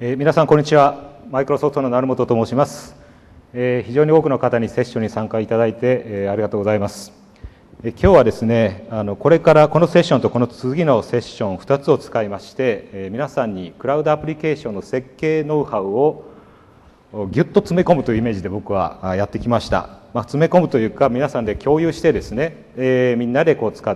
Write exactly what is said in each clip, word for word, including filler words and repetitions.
えー、皆さんこんにちは。マイクロソフトの成本と申します。えー、非常に多くの方にセッションに参加いただいて、えー、ありがとうございます。えー、今日はですね、あのこれからこのセッションとこの次のセッションふたつを使いまして、えー、皆さんにクラウドアプリケーションの設計ノウハウをぎゅっと詰め込むというイメージで僕はやってきました。まあ、詰め込むというか皆さんで共有してですね、えー、みんなでこう使って、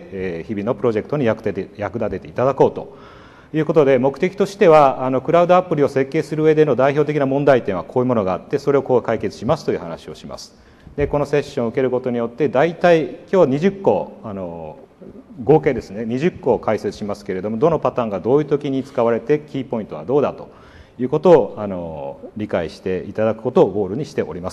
えー、日々のプロジェクトに役立てて、役立てていただこうということで、目的としてはあのクラウドアプリを設計する上での代表的な問題点はこういうものがあって、それをこう解決しますという話をします。でこのセッションを受けることによって大体今日にじゅっこあの合計ですねにじゅっこを解説しますけれども、どのパターンがどういう時に使われてキーポイントはどうだということをあの理解していただくことをゴールにしております。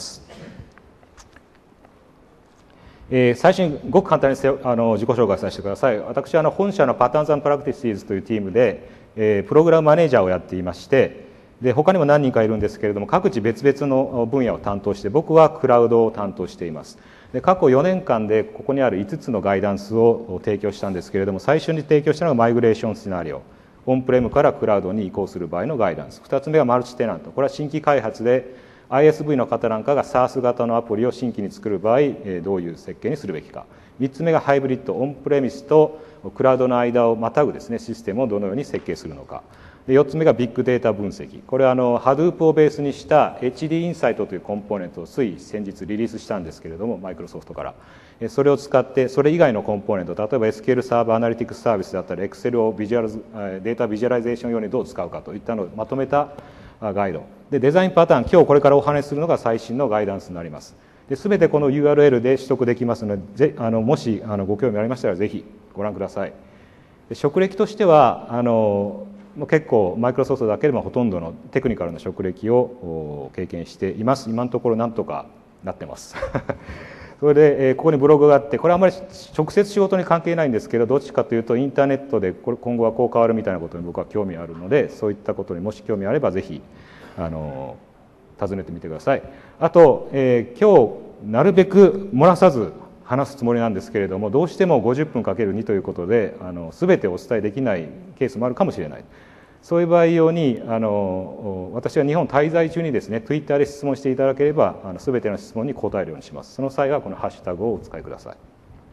えー、最初にごく簡単にせあの自己紹介させてください。私はあの本社のパターンズ&プラクティシーズというチームで、えー、プログラムマネージャーをやっていまして、で他にも何人かいるんですけれども、各自別々の分野を担当して、僕はクラウドを担当しています。で過去よねんかんでここにあるいつつのガイダンスを提供したんですけれども、最初に提供したのがマイグレーションシナリオ、オンプレムからクラウドに移行する場合のガイダンス。ふたつめはマルチテナント、これは新規開発で アイエスブイ の方なんかが SaaS 型のアプリを新規に作る場合、どういう設計にするべきか。みっつめがハイブリッド、オンプレミスとクラウドの間をまたぐですね、システムをどのように設計するのか。でよっつめがビッグデータ分析、これはあの Hadoop をベースにした エイチディー インサイトというコンポーネントをつい先日リリースしたんですけれども、マイクロソフトからそれを使って、それ以外のコンポーネント、例えば エスキューエル サーバーアナリティクスサービスだったり Excel をビジュアルデータビジュアライゼーション用にどう使うかといったのをまとめたガイドで、デザインパターン、今日これからお話しするのが最新のガイダンスになります。で全てこの ユーアールエル で取得できますので、ぜあのもしあのご興味ありましたらぜひご覧ください。で職歴としてはあの結構マイクロソフトだけでもほとんどのテクニカルな職歴を経験しています。今のところなんとかなってますそれで、えー、ここにブログがあって、これはあまり直接仕事に関係ないんですけど、どっちかというとインターネットでこれ今後はこう変わるみたいなことに僕は興味あるので、そういったことにもし興味あればぜひあの尋ねてみてください。あと、えー、今日なるべく漏らさず話すつもりなんですけれども、どうしてもごじゅっぷんかけるにということであの全てお伝えできないケースもあるかもしれない。そういう場合用にあの私は日本滞在中にですね Twitter で質問していただければあの全ての質問に答えるようにします。その際はこのハッシュタグをお使いください。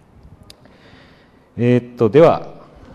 えー、っとでは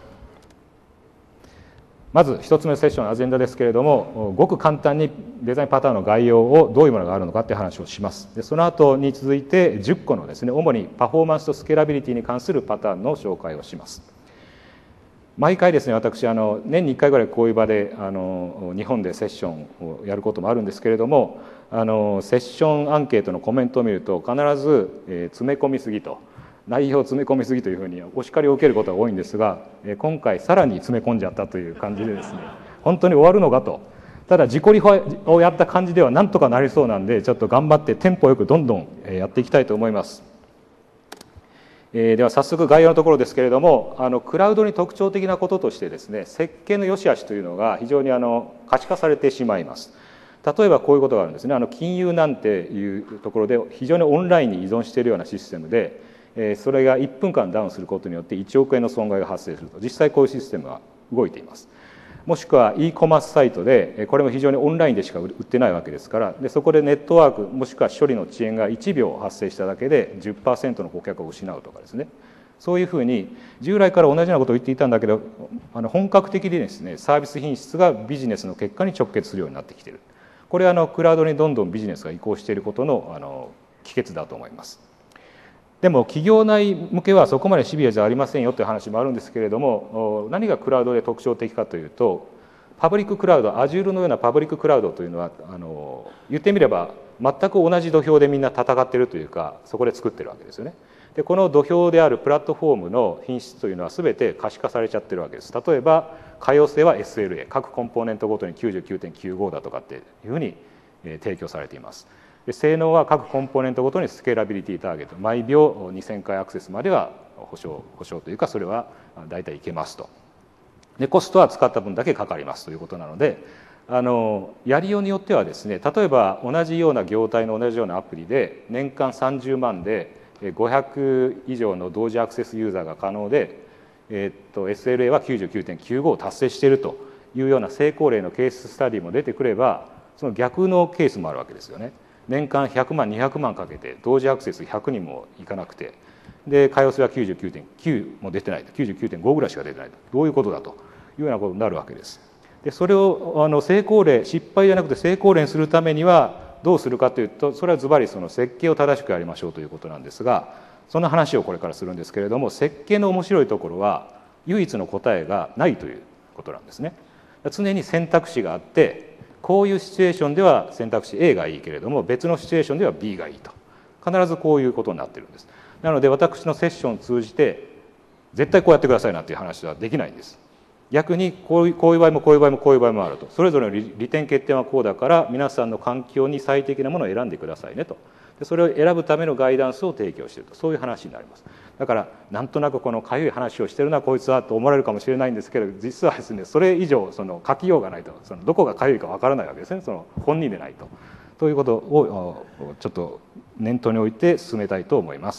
まず一つ目のセッションのアジェンダですけれども、ごく簡単にデザインパターンの概要をどういうものがあるのかっていう話をします。でその後に続いてじゅっこのですね、主にパフォーマンスとスケーラビリティに関するパターンの紹介をします。毎回ですね、私あの年にいっかいぐらいこういう場であの日本でセッションをやることもあるんですけれども、あのセッションアンケートのコメントを見ると必ず、えー、詰め込みすぎと、内容を詰め込みすぎというふうにお叱りを受けることが多いんですが、えー、今回さらに詰め込んじゃったという感じでですね、本当に終わるのかと。ただ自己理をやった感じではなんとかなりそうなんで、ちょっと頑張ってテンポよくどんどんやっていきたいと思います。えー、では早速概要のところですけれども、あのクラウドに特徴的なこととしてですね、設計の良し悪しというのが非常にあの可視化されてしまいます。例えばこういうことがあるんですね。あの金融なんていうところで非常にオンラインに依存しているようなシステムで、えー、それがいっぷんかんダウンすることによっていちおくえんの損害が発生すると、実際こういうシステムが動いています。もしくは e コマースサイトで、これも非常にオンラインでしか売ってないわけですから、でそこでネットワークもしくは処理の遅延がいちびょう発生しただけで じゅっパーセント の顧客を失うとかですね、そういうふうに従来から同じようなことを言っていたんだけど、あの本格的にですねサービス品質がビジネスの結果に直結するようになってきている。これはあのクラウドにどんどんビジネスが移行していることのあの帰結だと思います。でも企業内向けはそこまでシビアじゃありませんよという話もあるんですけれども、何がクラウドで特徴的かというと、パブリッククラウド、Azure のようなパブリッククラウドというのはあの言ってみれば全く同じ土俵でみんな戦っているというか、そこで作ってるわけですよね。でこの土俵であるプラットフォームの品質というのは全て可視化されちゃってるわけです。例えば可用性は エスエルエー、 各コンポーネントごとに きゅうじゅうきゅうてんきゅうご だとかっていうふうに提供されています。で性能は各コンポーネントごとにスケーラビリティターゲット、毎秒にせんかいアクセスまでは保証保証というか、それは大体いけますと。でコストは使った分だけかかりますということなので、あのやりようによってはですね、例えば同じような業態の同じようなアプリで年間さんじゅうまんでごひゃく以上の同時アクセスユーザーが可能で、えー、っと エスエルエー は きゅうじゅうきゅうてんきゅうご を達成しているというような成功例のケーススタディも出てくれば、その逆のケースもあるわけですよね。年間ひゃくまんにひゃくまんかけて同時アクセスひゃくにんもいかなくて、で可用性は きゅうじゅうきゅうてんきゅう も出てないと、きゅうじゅうきゅうてんご ぐらいしか出てないと、どういうことだというようなことになるわけです。でそれをあの成功例、失敗じゃなくて成功例にするためにはどうするかというと、それはズバリその設計を正しくやりましょうということなんですが、そんな話をこれからするんですけれども、設計の面白いところは唯一の答えがないということなんですね。常に選択肢があって、こういうシチュエーションでは選択肢 A がいいけれども、別のシチュエーションでは B がいいと、必ずこういうことになっているんです。なので私のセッションを通じて絶対こうやってくださいなんていう話はできないんです。逆にこういうこういう場合もこういう場合もこういう場合もあると、それぞれの利点欠点はこうだから皆さんの環境に最適なものを選んでくださいねと、でそれを選ぶためのガイダンスを提供していると、そういう話になります。だからなんとなくこのかゆい話をしてるなこいつはと思われるかもしれないんですけれど、実はですね、それ以上その書きようがないと、そのどこがかゆいかわからないわけですね、その本人でないと。ということをちょっと念頭に置いて進めたいと思います。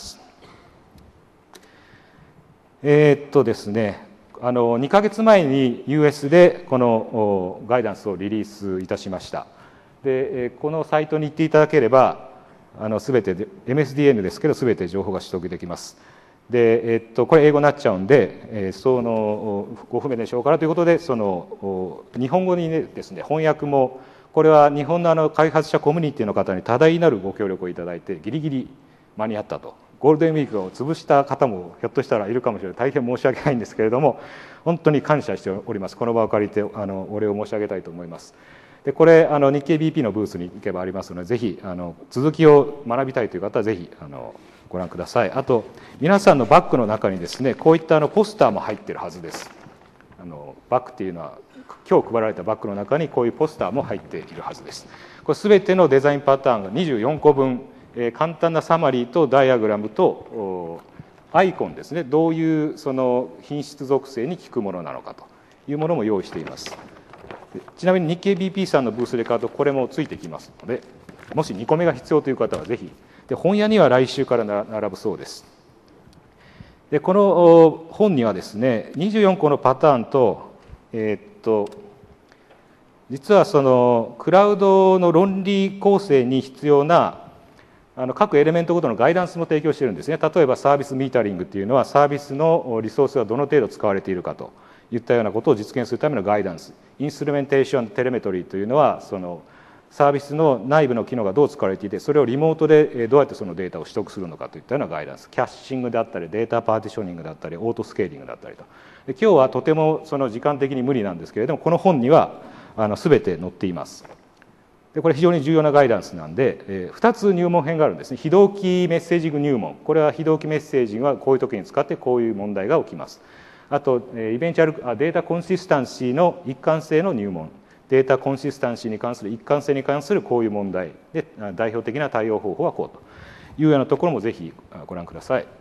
えー、っとですねあのにかげつまえに ユーエス でこのガイダンスをリリースいたしました。でこのサイトに行っていただければ、あの全て エムエスディーエヌ ですけど全て情報が取得できます。で、えっと、これ英語になっちゃうんで、えー、そのご不便でしょうからということで、その日本語にですね翻訳も、これは日本のあの開発者コミュニティの方に多大なるご協力をいただいてギリギリ間に合ったと。ゴールデンウィークを潰した方もひょっとしたらいるかもしれない、大変申し訳ないんですけれども、本当に感謝しております。この場を借りてあのお礼を申し上げたいと思います。でこれあの日経 ビーピー のブースに行けばありますので、ぜひあの続きを学びたいという方はぜひあのご覧ください。あと皆さんのバッグの中にですね、こういったあのポスターも入っているはずです。あのバッグっていうのは今日配られたバッグの中にこういうポスターも入っているはずです。これ全てのデザインパターンがにじゅうよんこぶん、えー、簡単なサマリーとダイアグラムとアイコンですね、どういうその品質属性に効くものなのかというものも用意しています。ちなみに日経 ビーピー さんのブースで買うとこれもついてきますので、もしにこめが必要という方はぜひ。で本屋には来週から並ぶそうです。でこの本にはですねにじゅうよんこのパターンと、えー、っと実はそのクラウドの論理構成に必要なあの各エレメントごとのガイダンスも提供しているんですね。例えばサービスミータリングっていうのはサービスのリソースがどの程度使われているかといったようなことを実現するためのガイダンス。インストゥルメンテーションテレメトリーというのはそのサービスの内部の機能がどう使われていて、それをリモートでどうやってそのデータを取得するのかといったようなガイダンス。キャッシングであったりデータパーティショニングだったりオートスケーリングだったりと。で今日はとてもその時間的に無理なんですけれども、この本にはあの全て載っています。でこれ非常に重要なガイダンスなんで、えー、ふたつ入門編があるんですね。非同期メッセージング入門。これは非同期メッセージングはこういう時に使ってこういう問題が起きます。あとイベンチャルあデータコンシスタンシーの一貫性の入門。データコンシスタンシーに関する一貫性に関するこういう問題で代表的な対応方法はこうというようなところもぜひご覧ください。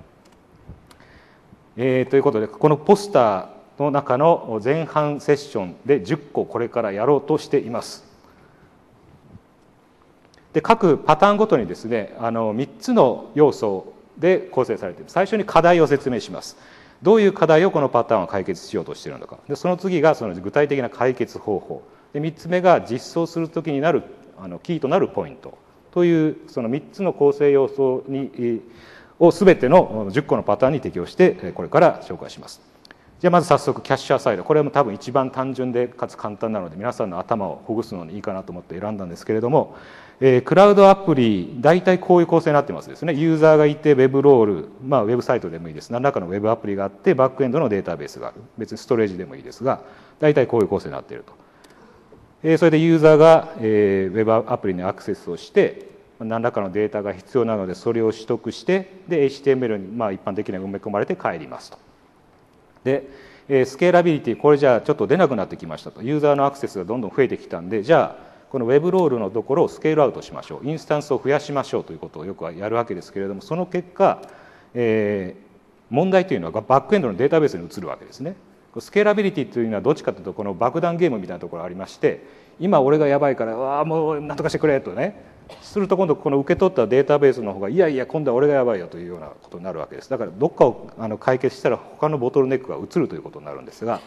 えー、ということでこのポスターの中の前半セッションでじゅっここれからやろうとしています。で各パターンごとにですねあのみっつの要素で構成されている。最初に課題を説明します。どういう課題をこのパターンは解決しようとしているのか。でその次がその具体的な解決方法で、みっつめが実装するときになるあのキーとなるポイントというそのみっつの構成要素にを全てのじゅっこのパターンに適用してこれから紹介します。じゃあまず早速キャッシャーサイド、これも多分一番単純でかつ簡単なので皆さんの頭をほぐすのにいいかなと思って選んだんですけれども、えー、クラウドアプリ大体こういう構成になってますですね。ユーザーがいてウェブロール、まあ、ウェブサイトでもいいです。何らかのウェブアプリがあってバックエンドのデータベースがある。別にストレージでもいいですが大体こういう構成になっていると。それでユーザーがウェブアプリにアクセスをして何らかのデータが必要なのでそれを取得してで エイチティーエムエル にまあ一般的には埋め込まれて帰りますと。でスケーラビリティ、これじゃあちょっと出なくなってきましたと。ユーザーのアクセスがどんどん増えてきたんで、じゃあこのウェブロールのところをスケールアウトしましょう、インスタンスを増やしましょうということをよくやるわけですけれども、その結果、えー、問題というのはバックエンドのデータベースに移るわけですね。スケーラビリティというのはどっちかというとこの爆弾ゲームみたいなところがありまして、今俺がやばいからわあもうなんとかしてくれとねすると、今度この受け取ったデータベースの方がいやいや今度は俺がやばいよというようなことになるわけです。だからどっかをあの解決したら他のボトルネックが移るということになるんですが、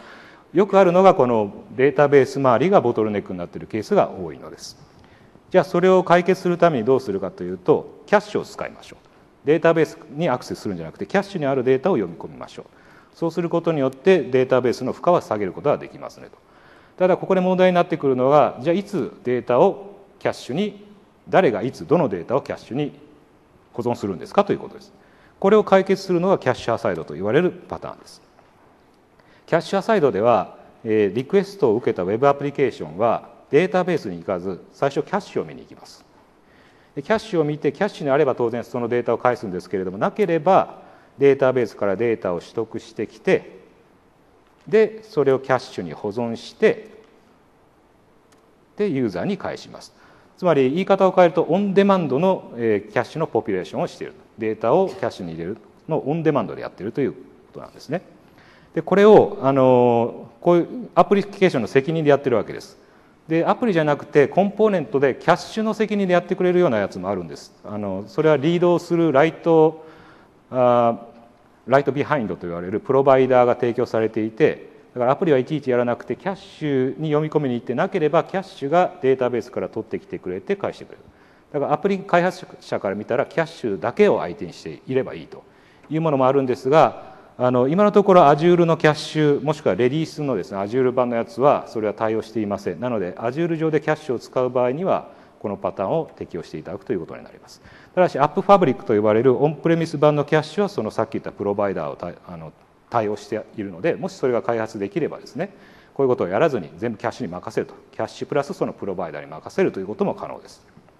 よくあるのがこのデータベース周りがボトルネックになっているケースが多いのです。じゃあそれを解決するためにどうするかというと、キャッシュを使いましょう。データベースにアクセスするんじゃなくてキャッシュにあるデータを読み込みましょう。そうすることによってデータベースの負荷は下げることができますねと。ただここで問題になってくるのが、じゃあいつデータをキャッシュに、誰がいつどのデータをキャッシュに保存するんですかということです。これを解決するのがキャッシュアサイドと言われるパターンです。キャッシュアサイドでは、えー、リクエストを受けた Web アプリケーションはデータベースに行かず、最初キャッシュを見に行きます。でキャッシュを見て、キャッシュにあれば当然そのデータを返すんですけれども、なければデータベースからデータを取得してきて、でそれをキャッシュに保存して、でユーザーに返します。つまり言い方を変えると、オンデマンドのキャッシュのポピュレーションをしている、データをキャッシュに入れるのをオンデマンドでやっているということなんですね。でこれをあのこういうアプリケーションの責任でやってるわけです。でアプリじゃなくてコンポーネントでキャッシュの責任でやってくれるようなやつもあるんです。あのそれはリードをするライトあライトビハインドと言われるプロバイダーが提供されていて、だからアプリはいちいちやらなくて、キャッシュに読み込みに行ってなければキャッシュがデータベースから取ってきてくれて返してくれる。だからアプリ開発者から見たらキャッシュだけを相手にしていればいいというものもあるんですが、あの今のところ Azure のキャッシュもしくはレディースのですね Azure 版のやつはそれは対応していません。なので Azure 上でキャッシュを使う場合にはこのパターンを適用していただくということになります。ただし App Fabric と呼ばれるオンプレミス版のキャッシュはそのさっき言ったプロバイダーをたあの対応しているので、もしそれが開発できればですね、こういうことをやらずに全部キャッシュに任せると、キャッシュプラスそのプロバイダーに任せるということも可能です。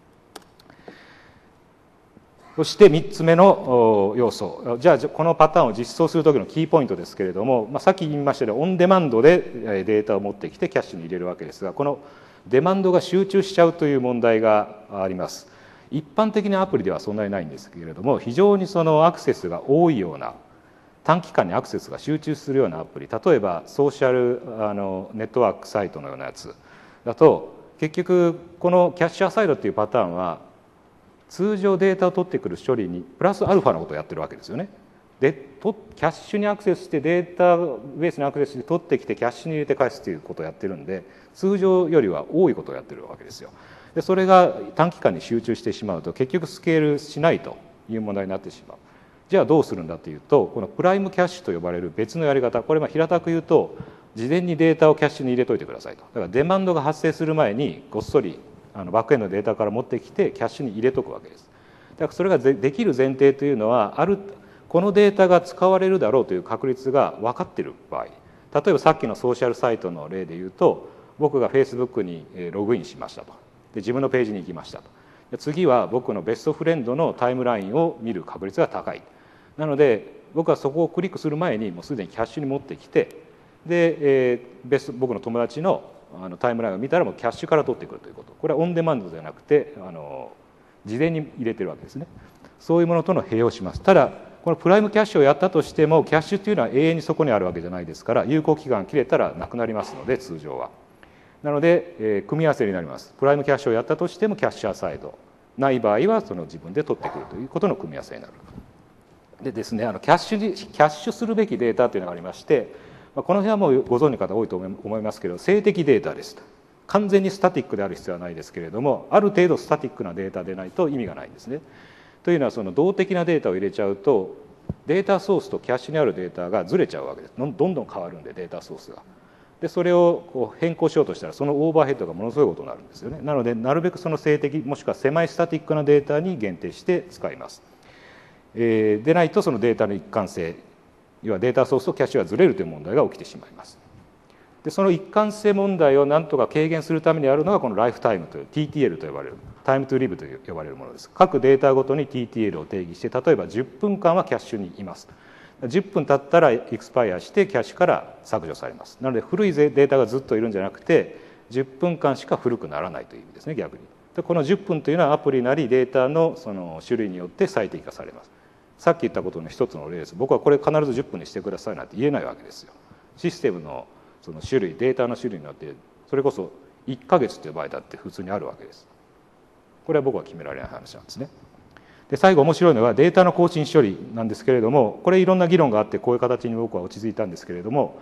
そしてみっつめの要素、じゃあこのパターンを実装するときのキーポイントですけれども、まあ、さっき言いましたようにオンデマンドでデータを持ってきてキャッシュに入れるわけですが、このデマンドが集中しちゃうという問題があります。一般的なアプリではそんなにないんですけれども、非常にそのアクセスが多いような、短期間にアクセスが集中するようなアプリ、例えばソーシャルあのネットワークサイトのようなやつだと、結局このキャッシュアサイドっていうパターンは通常データを取ってくる処理にプラスアルファのことをやってるわけですよね。でとキャッシュにアクセスしてデータベースにアクセスして取ってきてキャッシュに入れて返すということをやってるんで、通常よりは多いことをやってるわけですよ。でそれが短期間に集中してしまうと結局スケールしないという問題になってしまう。じゃあどうするんだというと、このプライムキャッシュと呼ばれる別のやり方、これは平たく言うと事前にデータをキャッシュに入れといてくださいと。だからデマンドが発生する前にごっそりあのバックエンドのデータから持ってきてキャッシュに入れとくわけです。だからそれができる前提というのは、あるこのデータが使われるだろうという確率が分かっている場合、例えばさっきのソーシャルサイトの例で言うと、僕が Facebook にログインしましたと。で自分のページに行きましたと。で次は僕のベストフレンドのタイムラインを見る確率が高い。なので僕はそこをクリックする前にもうすでにキャッシュに持ってきて、で、えー、ベスト僕の友達のあのタイムラインを見たらもうキャッシュから取ってくるということ、これはオンデマンドではなくてあの事前に入れてるわけですね。そういうものとの併用します。ただこのプライムキャッシュをやったとしても、キャッシュというのは永遠にそこにあるわけじゃないですから、有効期間切れたらなくなりますので、通常は。なので、えー、組み合わせになります。プライムキャッシュをやったとしてもキャッシュアサイドない場合はその自分で取ってくるということの組み合わせになる。でですね、あのキャッシュキャッシュするべきデータというのがありまして、この辺はもうご存知の方多いと思いますけど、静的データです。完全にスタティックである必要はないですけれども、ある程度スタティックなデータでないと意味がないんですね。というのは、その動的なデータを入れちゃうとデータソースとキャッシュにあるデータがずれちゃうわけです。どんどん変わるんで、データソースが。でそれをこう変更しようとしたらそのオーバーヘッドがものすごいことになるんですよね。なのでなるべくその静的もしくはセマイスタティックなデータに限定して使います。えー、でないとそのデータの一貫性、要はデータソースとキャッシュがずれるという問題が起きてしまいます。でその一貫性問題をなんとか軽減するためにあるのがこのライフタイムという ティーティーエル と呼ばれるタイムトゥリブと呼ばれるものです。各データごとに ティーティーエル を定義して、例えばじゅっぷんかんはキャッシュにいます。じゅっぷん経ったらエクスパイアしてキャッシュから削除されます。なので古いデータがずっといるんじゃなくてじゅっぷんかんしか古くならないという意味ですね。逆にでこのじゅっぷんというのはアプリなりデータのその種類によって最適化されます。さっき言ったことの一つの例です。僕はこれ必ずじゅっぷんにしてくださいなんて言えないわけですよ。システムのその種類、データの種類によってそれこそいっかげつという場合だって普通にあるわけです。これは僕は決められない話なんですね。で最後面白いのはデータの更新処理なんですけれども、これいろんな議論があってこういう形に僕は落ち着いたんですけれども、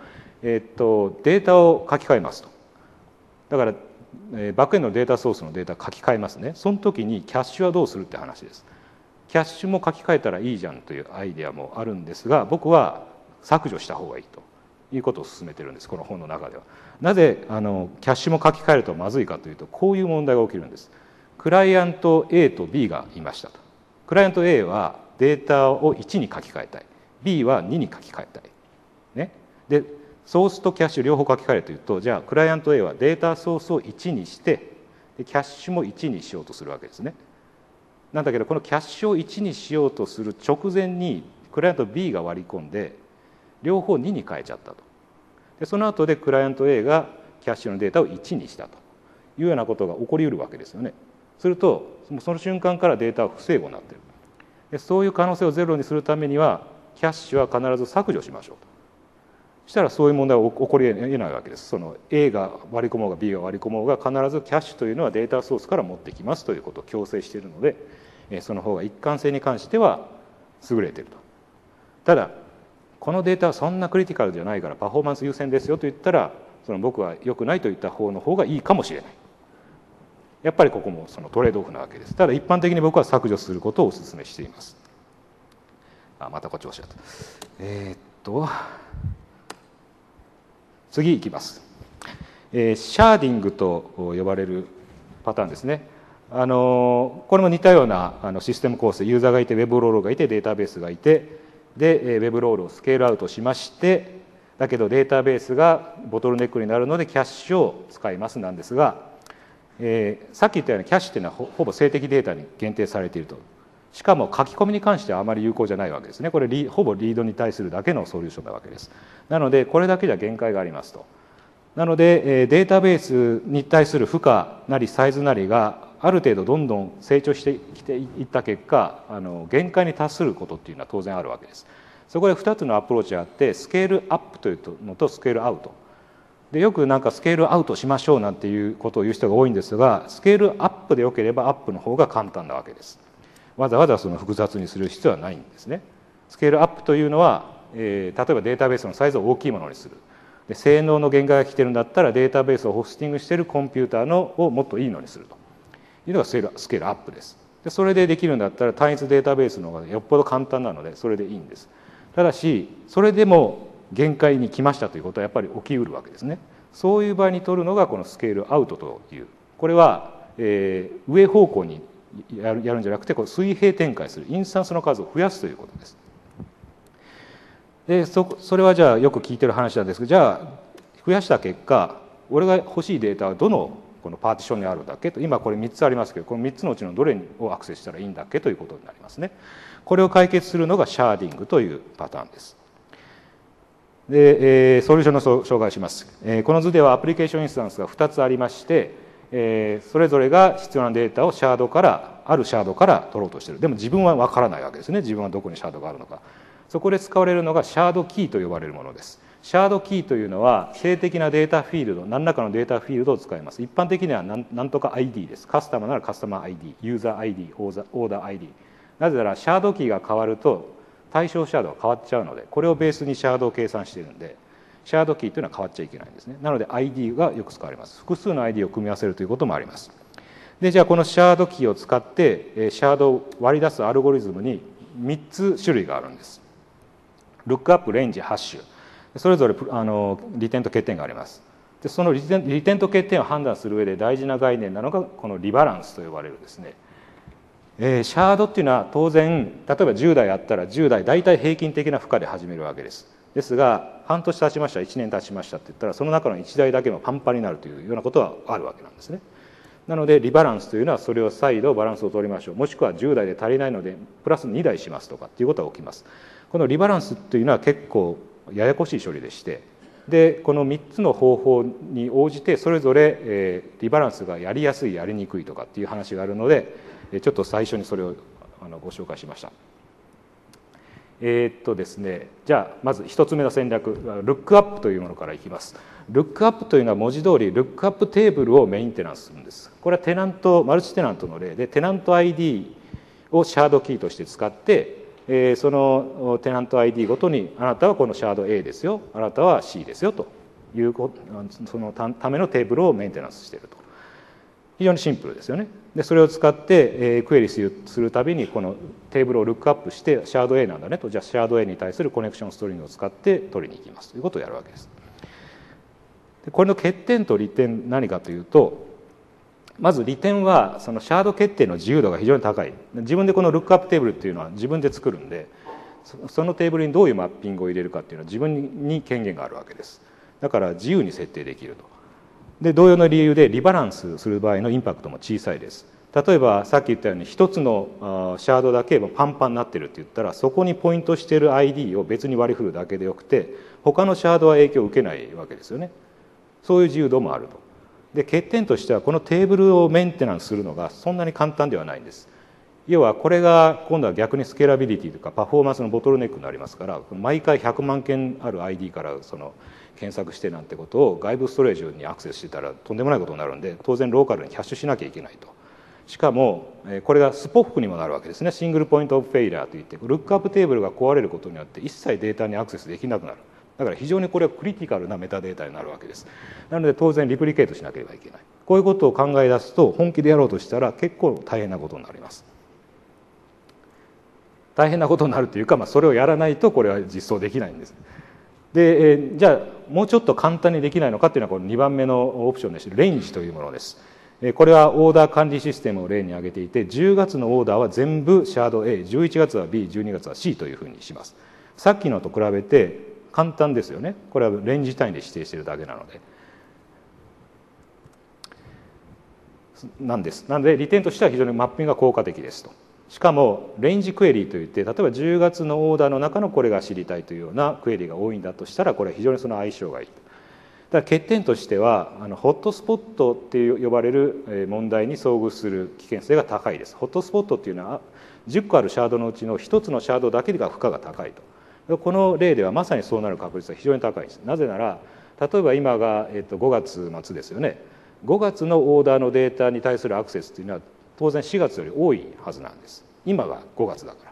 えっと、データを書き換えますと。だから、えー、バックエンドのデータソースのデータ書き換えますね。その時にキャッシュはどうするって話です。キャッシュも書き換えたらいいじゃんというアイデアもあるんですが、僕は削除した方がいいということを進めてるんです、この本の中では。なぜあのキャッシュも書き換えるとまずいかというと、こういう問題が起きるんです。クライアント A と B がいましたと。クライアント A はデータをいちに書き換えたい、 B はにに書き換えたい、ね、でソースとキャッシュ両方書き換えるというと、じゃあクライアント A はデータソースをいちにしてでキャッシュもいちにしようとするわけですね。なんだけど、このキャッシュをいちにしようとする直前にクライアント B が割り込んで両方にに変えちゃったと。でその後でクライアント A がキャッシュのデータをいちにしたというようなことが起こりうるわけですよね。するとその瞬間からデータは不整合になっている。でそういう可能性をゼロにするためにはキャッシュは必ず削除しましょうと。そしたらそういう問題は起こり得ないわけです。その A が割り込もうが B が割り込もうが必ずキャッシュというのはデータソースから持ってきますということを強制しているので、その方が一貫性に関しては優れていると。ただこのデータはそんなクリティカルじゃないからパフォーマンス優先ですよと言ったら、その僕は良くないと言った方の方がいいかもしれない。やっぱりここもそのトレードオフなわけです。ただ一般的に僕は削除することをお勧めしています。あ、またこっちおっしゃった。えー、っと次いきます。えー、シャーディングと呼ばれるパターンですね。あのこれも似たようなあのシステム構成、ユーザーがいてウェブロールがいてデータベースがいて、でウェブロールをスケールアウトしまして、だけどデータベースがボトルネックになるのでキャッシュを使いますなんですが、えー、さっき言ったようにキャッシュというのは ほ, ほぼ静的データに限定されていると。しかも書き込みに関してはあまり有効じゃないわけですね。これリほぼリードに対するだけのソリューションなわけです。なのでこれだけじゃ限界がありますと。なのでデータベースに対する負荷なりサイズなりがある程度どんどん成長してきていった結果、あの限界に達することっていうのは当然あるわけです。そこでふたつのアプローチがあって、スケールアップというのとスケールアウトで、よくなんかスケールアウトしましょうなんていうことを言う人が多いんですが、スケールアップでよければアップの方が簡単なわけです。わざわざその複雑にする必要はないんですね。スケールアップというのは、えー、例えばデータベースのサイズを大きいものにする。で性能の限界が来てるんだったらデータベースをホスティングしているコンピューターのをもっといいのにするというのがスケール、スケールアップです。でそれでできるんだったら単一データベースの方がよっぽど簡単なのでそれでいいんです。ただしそれでも限界に来ましたということはやっぱり起きうるわけですね。そういう場合に取るのがこのスケールアウトという、これは、えー、上方向にやる、やるんじゃなくてこう水平展開する、インスタンスの数を増やすということです。で そ, それはじゃあよく聞いてる話なんですけど、じゃあ増やした結果俺が欲しいデータはどのこのパーティションにあるんだっけと。今これみっつありますけど、このみっつのうちのどれをアクセスしたらいいんだっけということになりますね。これを解決するのがシャーディングというパターンです。で、えー、ソリューションの紹介します。えー、この図ではアプリケーションインスタンスがふたつありまして、えー、それぞれが必要なデータをシャードからあるシャードから取ろうとしている。でも自分は分からないわけですね。自分はどこにシャードがあるのか。そこで使われるのがシャードキーと呼ばれるものです。シャードキーというのは静的なデータフィールド、何らかのデータフィールドを使います。一般的には何、何とか アイディー です。カスタマーならカスタマー アイディー、ユーザー アイディー、オーダー アイディー。なぜならシャードキーが変わると対象シャードが変わっちゃうので、これをベースにシャードを計算しているので、シャードキーというのは変わっちゃいけないんですね。なので アイディー がよく使われます。複数の アイディー を組み合わせるということもあります。で、じゃあこのシャードキーを使ってシャードを割り出すアルゴリズムにみっつ種類があるんです。ルックアップ、レンジ、ハッシュ、それぞれあの利点と欠点があります。でその利点、利点と欠点を判断する上で大事な概念なのがこのリバランスと呼ばれるですね、えー、シャードっていうのは当然例えばじゅうだいあったらじゅうだい大体平均的な負荷で始めるわけです。ですが半年経ちました、いちねん経ちましたって言ったらその中のいちだいだけもパンパンになるというようなことはあるわけなんですね。なのでリバランスというのはそれを再度バランスを取りましょう、もしくはじゅうだいで足りないのでプラスにだいしますとかっていうことが起きます。このリバランスというのは結構ややこしい処理でして、でこのみっつの方法に応じてそれぞれ、えー、リバランスがやりやすいやりにくいとかっていう話があるのでちょっと最初にそれをあのご紹介しました。えー、っとですねじゃあまずひとつめの戦略、ルックアップというものからいきます。ルックアップというのは文字通りルックアップテーブルをメインテナンスするんです。これはテナントマルチテナントの例で、テナント アイディー をシャードキーとして使って、えー、そのテナント アイディー ごとにあなたはこのシャード A ですよ、あなたは C ですよというそのためのテーブルをメンテナンスしていると。非常にシンプルですよね。でそれを使って、えー、クエリするするたびにこのテーブルをルックアップしてシャード A なんだねと、じゃあシャード A に対するコネクションストリングを使って取りに行きますということをやるわけです。でこれの欠点と利点何かというと、まず利点はそのシャード決定の自由度が非常に高い。自分でこのルックアップテーブルっていうのは自分で作るんで、そのテーブルにどういうマッピングを入れるかっていうのは自分に権限があるわけです。だから自由に設定できると。で同様の理由でリバランスする場合のインパクトも小さいです。例えばさっき言ったように一つのシャードだけパンパンになってるって言ったら、そこにポイントしている アイディー を別に割り振るだけでよくて、他のシャードは影響を受けないわけですよね。そういう自由度もあると。で欠点としてはこのテーブルをメンテナンスするのがそんなに簡単ではないんです。要はこれが今度は逆にスケーラビリティとかパフォーマンスのボトルネックになりますから、毎回ひゃくまんけんある アイディー からその検索してなんてことを外部ストレージにアクセスしてたらとんでもないことになるんで、当然ローカルにキャッシュしなきゃいけないと。しかもこれがスポックにもなるわけですね。シングルポイントオブフェイラーといって、ルックアップテーブルが壊れることによって一切データにアクセスできなくなる。だから非常にこれはクリティカルなメタデータになるわけです。なので当然リプリケートしなければいけない。こういうことを考え出すと本気でやろうとしたら結構大変なことになります。大変なことになるというか、まあ、それをやらないとこれは実装できないんです。で、えー、じゃあもうちょっと簡単にできないのかっていうのはこのにばんめのオプションでして、レンジというものです。これはオーダー管理システムを例に挙げていて、じゅうがつのオーダーは全部シャード A、じゅういちがつは B、じゅうにがつは C というふうにします。さっきのと比べて簡単ですよね。これはレンジ単位で指定しているだけなので。なんです。なので利点としては非常にマッピングが効果的ですと。しかもレンジクエリといって、例えばじゅうがつのオーダーの中のこれが知りたいというようなクエリが多いんだとしたら、これは非常にその相性がいい。だから欠点としてはあのホットスポットっていう呼ばれる問題に遭遇する危険性が高いです。ホットスポットっていうのはじゅっこあるシャードのうちのひとつのシャードだけが負荷が高いと。この例ではまさにそうなる確率は非常に高いです。なぜなら例えば今が、えっと、ごがつ末ですよね。ごがつのオーダーのデータに対するアクセスというのは当然しがつより多いはずなんです。今がごがつだから。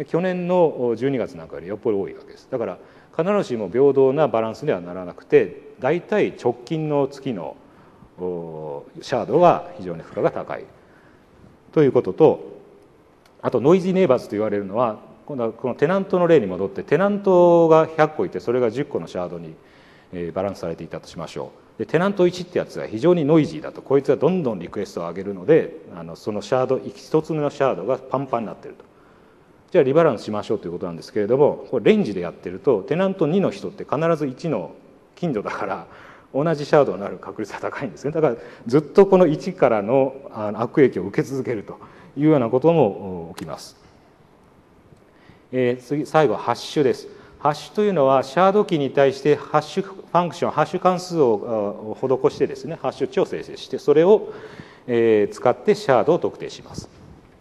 去年のじゅうにがつなんかよりよっぽど多いわけです。だから必ずしも平等なバランスにはならなくて、大体直近の月のシャードは非常に負荷が高いということと、あとノイズーネイバーズと言われるのは、今度はこのテナントの例に戻って、テナントがひゃっこいてそれがじゅっこのシャードにバランスされていたとしましょう。でテナントいちってやつは非常にノイジーだと、こいつはどんどんリクエストを上げるので、あのそのシャード一つ目のシャードがパンパンになっていると。じゃあリバランスしましょうということなんですけれども、これレンジでやってるとテナントにの人って必ずいちの頻度だから同じシャードになる確率が高いんですね。だからずっとこのいちからの悪影響を受け続けるというようなことも起きます。えー、次最後はハッシュです。ハッシュというのはシャードキーに対してハッシュファンクション、ハッシュ関数を施してですね、ハッシュ値を生成して、それを使ってシャードを特定します。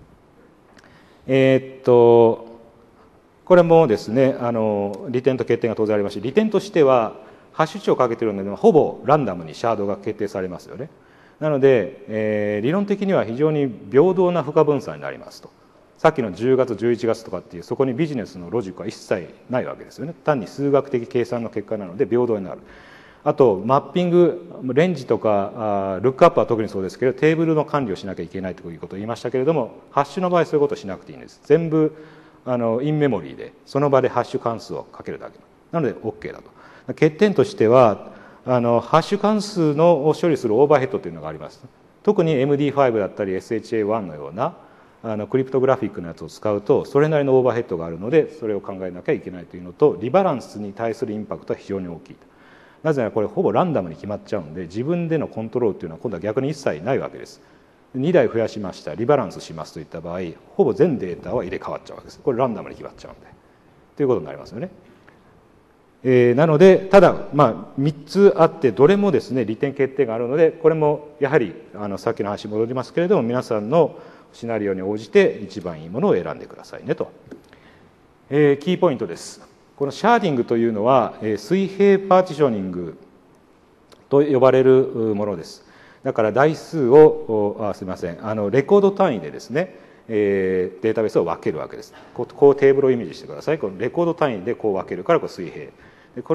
えー、っとこれもですね、あの利点と欠点が当然ありますし、利点としてはハッシュ値をかけているのでほぼランダムにシャードが決定されますよね。なので、えー、理論的には非常に平等な負荷分散になりますと。さっきのじゅうがつじゅういちがつとかっていう、そこにビジネスのロジックは一切ないわけですよね。単に数学的計算の結果なので平等になる。あとマッピング、レンジとかルックアップは特にそうですけど、テーブルの管理をしなきゃいけないということを言いましたけれども、ハッシュの場合そういうことをしなくていいんです。全部あのインメモリーでその場でハッシュ関数をかけるだけなので OK だと。欠点としてはあのハッシュ関数のを処理するオーバーヘッドというのがあります。特に エムディーファイブ だったり エスエイチエーワン のようなあのクリプトグラフィックのやつを使うとそれなりのオーバーヘッドがあるので、それを考えなきゃいけないというのと、リバランスに対するインパクトは非常に大きい。なぜならこれほぼランダムに決まっちゃうんで、自分でのコントロールというのは今度は逆に一切ないわけです。にだい増やしました、リバランスしますといった場合、ほぼ全データは入れ替わっちゃうわけです。これランダムに決まっちゃうんでということになりますよね。えー、なのでただ、まあ、みっつあってどれもですね利点欠点があるので、これもやはりあのさっきの話に戻りますけれども、皆さんのシナリオに応じて一番いいものを選んでくださいねと。えー、キーポイントです。このシャーディングというのは、えー、水平パーティショニングと呼ばれるものです。だから台数をあすみませんあのレコード単位でですね、えー、データベースを分けるわけです。こう、こうテーブルをイメージしてください。このレコード単位でこう分けるからこれ水平で、これ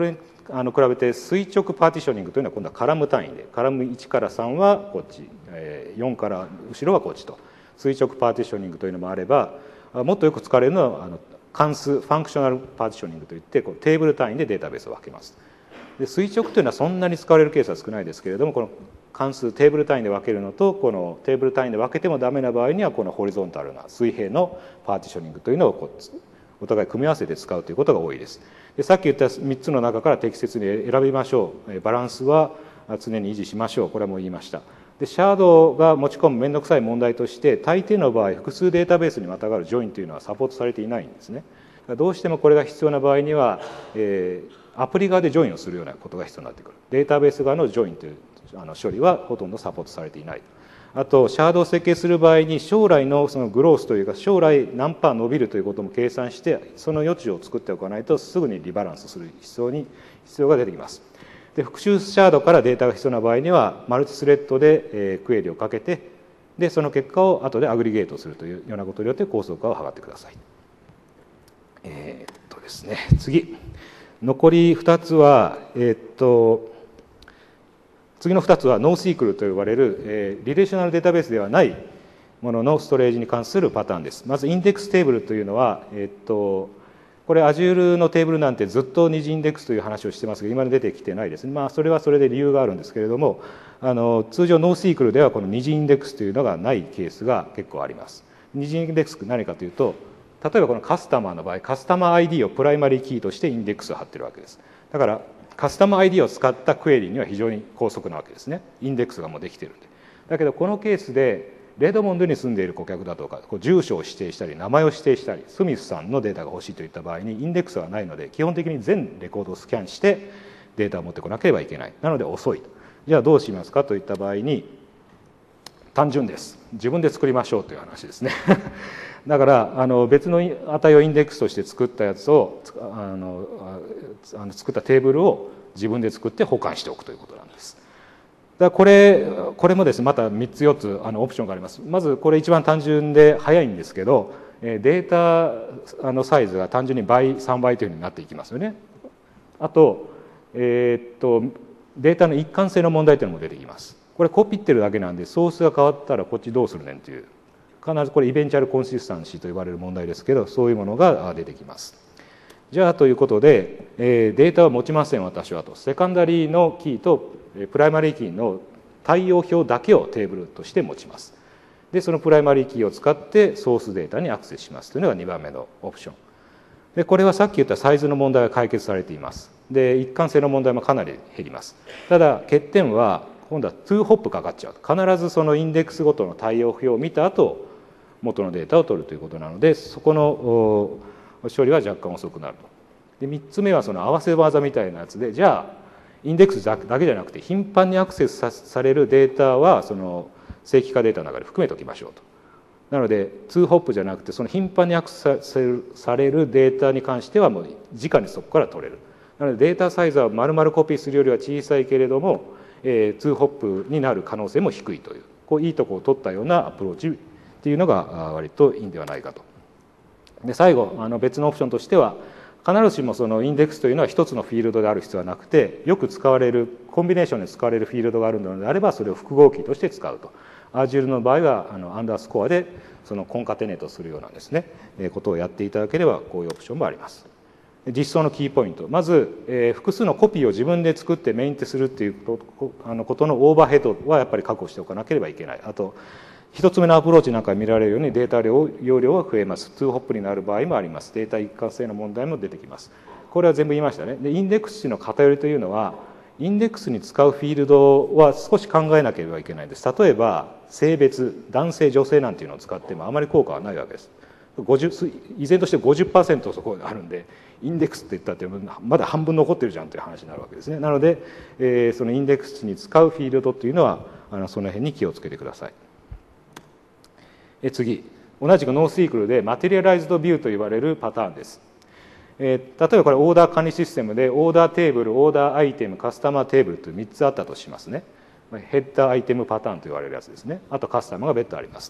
あの比べて垂直パーティショニングというのは今度はカラム単位で、カラムいちからさんはこっち、よんから後ろはこっちと、垂直パーティショニングというのもあれば、もっとよく使われるのはあの関数ファンクショナルパーティショニングといって、こうテーブル単位でデータベースを分けます。で垂直というのはそんなに使われるケースは少ないですけれども、この関数テーブル単位で分けるのと、このテーブル単位で分けてもダメな場合には、このホリゾンタルな水平のパーティショニングというのをこうお互い組み合わせて使うということが多いです。でさっき言ったみっつの中から適切に選びましょう。バランスは常に維持しましょう。これはもう言いました。でシャードが持ち込む面倒くさい問題として、大抵の場合複数データベースにまたがるジョインというのはサポートされていないんですね。どうしてもこれが必要な場合には、えー、アプリ側でジョインをするようなことが必要になってくる。データベース側のジョインというあの処理はほとんどサポートされていない。あとシャードを設計する場合に、将来のそのグロースというか、将来何パー伸びるということも計算して、その余地を作っておかないとすぐにリバランスする必要に必要が出てきます。で複数シャードからデータが必要な場合には、マルチスレッドで、えー、クエリをかけて、でその結果を後でアグリゲートするというようなことによって高速化を図ってください。えー、っとですね次残りふたつは、えー、っと次のふたつはノーシークルと呼ばれる、えー、リレーショナルデータベースではないもののストレージに関するパターンです。まずインデックステーブルというのは、えー、っとこれ Azure のテーブルなんてずっと二次インデックスという話をしてますが、今出てきてないですね。まあそれはそれで理由があるんですけれども、あの通常ノーシークルではこの二次インデックスというのがないケースが結構あります。二次インデックス何かというと、例えばこのカスタマーの場合、カスタマー アイディー をプライマリーキーとしてインデックスを貼ってるわけです。だからカスタマー アイディー を使ったクエリには非常に高速なわけですね。インデックスがもうできてるんで。だけどこのケースでレドモンドに住んでいる顧客だとか、こう住所を指定したり名前を指定したり、スミスさんのデータが欲しいといった場合にインデックスがないので、基本的に全レコードをスキャンしてデータを持ってこなければいけない。なので遅い。じゃあどうしますかといった場合に、単純です。自分で作りましょうという話ですね。だからあの別の値をインデックスとして作ったやつをあのあの作ったテーブルを自分で作って保管しておくということなんです。だからこれこれもですね、またみっつよっつあのオプションがあります。まずこれ一番単純で早いんですけど、データのサイズが単純に倍さんばいというふうになっていきますよね。あと、えー、っとデータの一貫性の問題というのも出てきます。これコピってるだけなんで、ソースが変わったらこっちどうするねんという、必ずこれイベンチャルコンシスタンシーと呼ばれる問題ですけど、そういうものが出てきます。じゃあということで、えー、データは持ちません私はと、セカンダリーのキーとプライマリーキーの対応表だけをテーブルとして持ちます。でそのプライマリーキーを使ってソースデータにアクセスしますというのがにばんめのオプションで、これはさっき言ったサイズの問題が解決されています。で一貫性の問題もかなり減ります。ただ欠点は今度はツーホップかかっちゃう。必ずそのインデックスごとの対応表を見た後元のデータを取るということなので、そこの処理は若干遅くなると。でみっつめはその合わせ技みたいなやつで、じゃあインデックスだけじゃなくて頻繁にアクセスされるデータはその正規化データの中で含めておきましょうと。なのでツーホップじゃなくて、その頻繁にアクセスされるデータに関してはもう直にそこから取れる。なのでデータサイズは丸々コピーするよりは小さいけれども、えー、ツーホップになる可能性も低いという、こういいとこを取ったようなアプローチっていうのが割といいんではないかと。で最後あの別のオプションとしては、必ずしもそのインデックスというのは一つのフィールドである必要はなくて、よく使われるコンビネーションで使われるフィールドがあるのであれば、それを複合キーとして使うと。Azure の場合はあのアンダースコアでそのコンカテネートするようなですね、えー、ことをやっていただければ、こういうオプションもあります。実装のキーポイント、まず、えー、複数のコピーを自分で作ってメインテするっていうこと、あのことのオーバーヘッドはやっぱり確保しておかなければいけない。あと一つ目のアプローチなんか見られるようにデータ量容量は増えます。ツーホップになる場合もあります。データ一貫性の問題も出てきます。これは全部言いましたね。でインデックスの偏りというのは、インデックスに使うフィールドは少し考えなければいけないんです。例えば性別、男性女性なんていうのを使ってもあまり効果はないわけです。ごじゅう依然として ごじゅっパーセント そこがあるんで、インデックスって言ったってまだ半分残ってるじゃんという話になるわけですね。なので、えー、そのインデックスに使うフィールドというのはあのその辺に気をつけてください。え次、同じくノーシークルでマテリアライズドビューと言われるパターンです。えー、例えばこれオーダー管理システムでオーダーテーブル、オーダーアイテム、カスタマーテーブルというみっつあったとしますね。ヘッダーアイテムパターンと言われるやつですね。あとカスタマーが別途あります。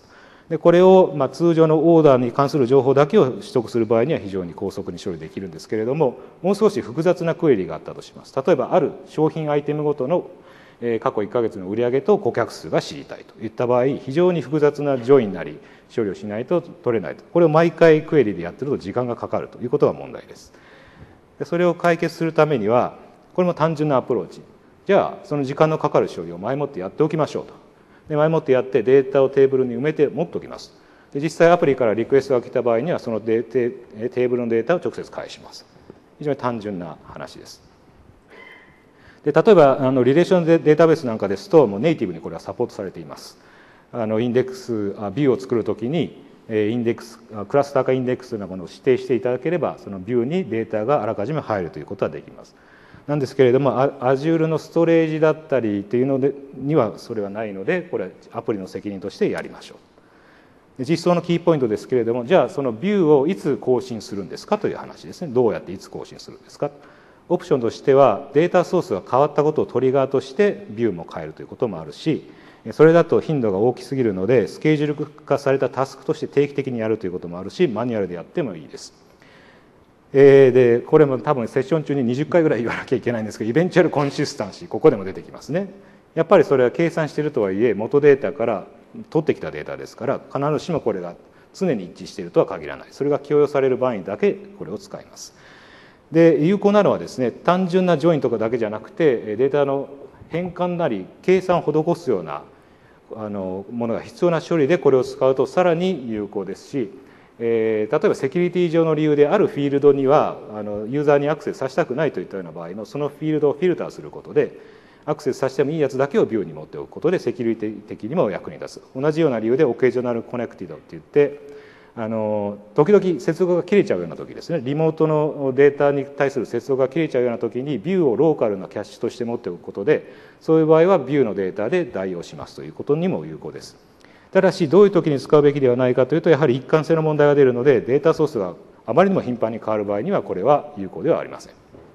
でこれを、まあ、通常のオーダーに関する情報だけを取得する場合には非常に高速に処理できるんですけれども、もう少し複雑なクエリがあったとします。例えばある商品アイテムごとの過去いっかげつの売上と顧客数が知りたいといった場合、非常に複雑なジョインなり処理をしないと取れないと。これを毎回クエリでやってると時間がかかるということが問題です。でそれを解決するためには、これも単純なアプローチ。じゃあその時間のかかる処理を前もってやっておきましょうと。で前もってやってデータをテーブルに埋めて持っておきます。で実際アプリからリクエストが来た場合にはそのデーテテーブルのデータを直接返します。非常に単純な話です。で例えばあのリレーションデータベースなんかですともうネイティブにこれはサポートされています。あのインデックスビューを作るときにインデックスクラスターかインデックスというようなものを指定していただければそのビューにデータがあらかじめ入るということはできます。なんですけれども Azure のストレージだったりというのでにはそれはないので、これはアプリの責任としてやりましょう。実装のキーポイントですけれども、じゃあそのビューをいつ更新するんですかという話ですね。どうやっていつ更新するんですか。オプションとしてはデータソースが変わったことをトリガーとしてビューも変えるということもあるし、それだと頻度が大きすぎるのでスケジュール化されたタスクとして定期的にやるということもあるし、マニュアルでやってもいいです。えー、でこれも多分セッション中ににじゅっかいぐらい言わなきゃいけないんですけど、イベンチュアルコンシスタンシー、ここでも出てきますね。やっぱりそれは計算しているとはいえ元データから取ってきたデータですから、必ずしもこれが常に一致しているとは限らない。それが強要される場合にだけこれを使います。で有効なのはですね、単純なジョインとかだけじゃなくてデータの変換なり計算を施すようなあのものが必要な処理でこれを使うとさらに有効ですし、えー、例えばセキュリティ上の理由であるフィールドにはあのユーザーにアクセスさせたくないといったような場合のそのフィールドをフィルターすることでアクセスさせてもいいやつだけをビューに持っておくことでセキュリティ的にも役に立つ。同じような理由でオケージョナルコネクティドって言ってあの時々接続が切れちゃうような時ですね、リモートのデータに対する接続が切れちゃうような時にビューをローカルなキャッシュとして持っておくことで、そういう場合はビューのデータで代用しますということにも有効です。ただしどういう時に使うべきではないかというと、やはり一貫性の問題が出るのでデータソースがあまりにも頻繁に変わる場合にはこれは有効ではありません。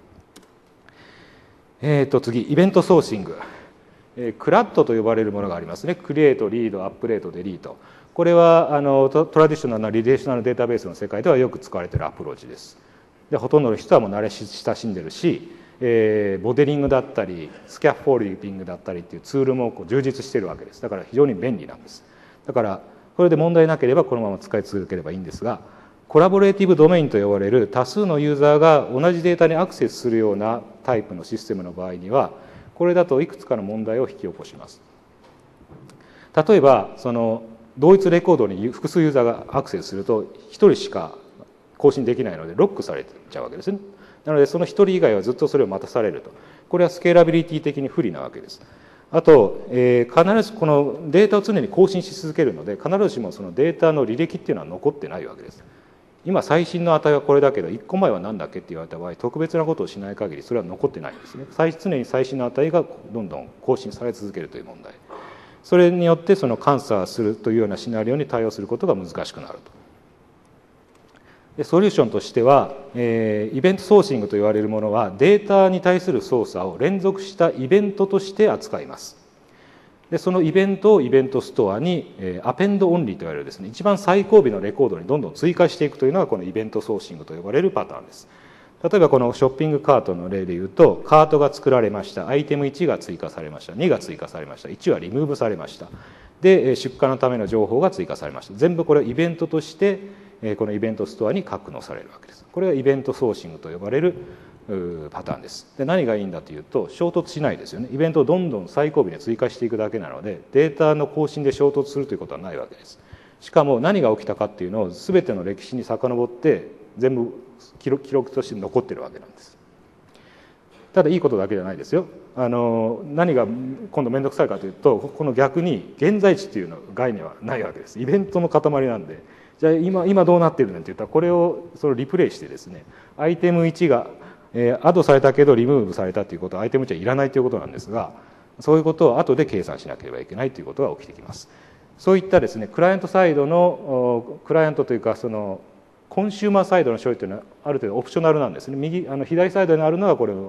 えー、と次イベントソーシング、えー、クラッドと呼ばれるものがありますね。クリエイト、リード、アップデート、デリート。これはあの ト, トラディショナルなリレーショナルデータベースの世界ではよく使われているアプローチです。でほとんどの人はもう慣れ親しんでるし、えー、モデリングだったりスキャフォールディングだったりっていうツールもこう充実しているわけです。だから非常に便利なんです。だからこれで問題なければこのまま使い続ければいいんですが、コラボレーティブドメインと呼ばれる多数のユーザーが同じデータにアクセスするようなタイプのシステムの場合にはこれだといくつかの問題を引き起こします。例えばその同一レコードに複数ユーザーがアクセスするとひとりしか更新できないのでロックされちゃうわけですね。なのでそのひとり以外はずっとそれを待たされると。これはスケーラビリティ的に不利なわけです。あと、えー、必ずこのデータを常に更新し続けるので必ずしもそのデータの履歴っていうのは残ってないわけです。今最新の値はこれだけどいっこまえは何だっけって言われた場合特別なことをしない限りそれは残ってないんですね。常に最新の値がどんどん更新され続けるという問題。それによってその監査するというようなシナリオに対応することが難しくなると。でソリューションとしては、えー、イベントソーシングと言われるものはデータに対する操作を連続したイベントとして扱います。でそのイベントをイベントストアに、えー、アペンドオンリーと言われるですね、一番最後尾のレコードにどんどん追加していくというのがこのイベントソーシングと呼ばれるパターンです。例えばこのショッピングカートの例でいうと、カートが作られました、アイテムいちが追加されました、にが追加されました、いちはリムーブされました、で出荷のための情報が追加されました。全部これをイベントとしてこのイベントストアに格納されるわけです。これがイベントソーシングと呼ばれるパターンです。で何がいいんだというと衝突しないですよね。イベントをどんどん最後尾に追加していくだけなのでデータの更新で衝突するということはないわけです。しかも何が起きたかっていうのを全ての歴史に遡って全部記録、記録として残ってるわけなんです。ただいいことだけじゃないですよ。あの何が今度面倒くさいかというとこの逆に現在地っていうの概念はないわけです。イベントの塊なんでじゃあ 今, 今どうなってるねって言ったらこれをそれをリプレイしてですねアイテムいちがえー、アドされたけどリムーブされたということはアイテムいちはいらないということなんですが、そういうことを後で計算しなければいけないということが起きてきます。そういったですねクライアントサイドのクライアントというかそのコンシューマーサイドの処理というのはある程度オプショナルなんですね。右あの左サイドにあるのはこれを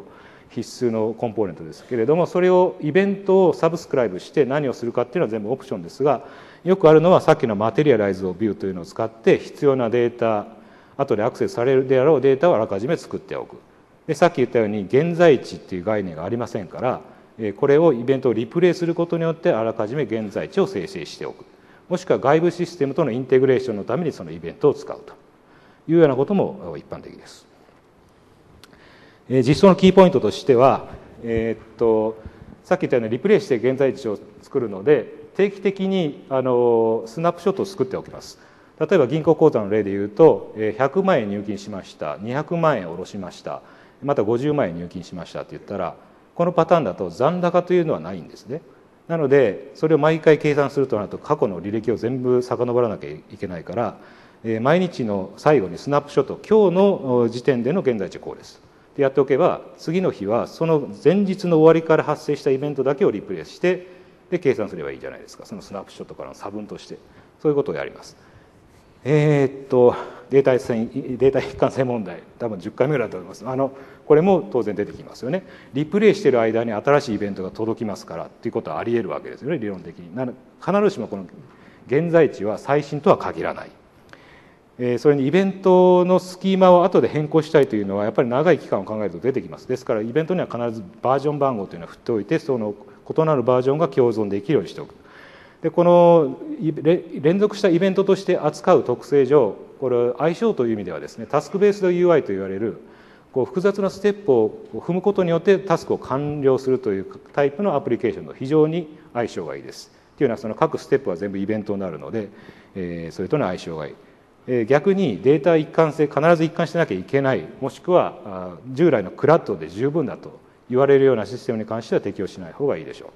必須のコンポーネントですけれども、それをイベントをサブスクライブして何をするかっていうのは全部オプションですが、よくあるのはさっきのマテリアライズをビューというのを使って必要なデータ、後でアクセスされるであろうデータをあらかじめ作っておく。でさっき言ったように現在地っていう概念がありませんから、これをイベントをリプレイすることによってあらかじめ現在地を生成しておく。もしくは外部システムとのインテグレーションのためにそのイベントを使うというようなことも一般的です。実装のキーポイントとしては、えー、っとさっき言ったようにリプレイして現在地を作るので、定期的にあのスナップショットを作っておきます。例えば銀行口座の例でいうと、ひゃくまんえん入金しました、にひゃくまんえん下ろしました、またごじゅうまんえん入金しましたって言ったら、このパターンだと残高というのはないんですね。なのでそれを毎回計算するとなると過去の履歴を全部遡らなきゃいけないから、毎日の最後にスナップショット、今日の時点での現在地こうですでやっておけば、次の日はその前日の終わりから発生したイベントだけをリプレイしてで計算すればいいじゃないですか。そのスナップショットからの差分としてそういうことをやります。えー、っとデータデータ一貫性問題、多分じゅっかいめぐらいだと思います。あのこれも当然出てきますよね。リプレイしている間に新しいイベントが届きますからっていうことはあり得るわけですよね、理論的に。なので必ずしもこの現在地は最新とは限らない。えー、それにイベントのスキーマを後で変更したいというのはやっぱり長い期間を考えると出てきます。ですからイベントには必ずバージョン番号というのを振っておいて、その異なるバージョンが共存できるようにしておく。でこの連続したイベントとして扱う特性上、これ相性という意味ではですね、タスクベースド ユーアイ と言われるこう複雑なステップを踏むことによってタスクを完了するというタイプのアプリケーションと非常に相性がいいです。というのはその各ステップは全部イベントになるので、えー、それとの相性がいい。えー、逆にデータ一貫性、必ず一貫してなきゃいけない、もしくは従来のクラッドで十分だと言われるようなシステムに関しては適用しない方がいいでしょう。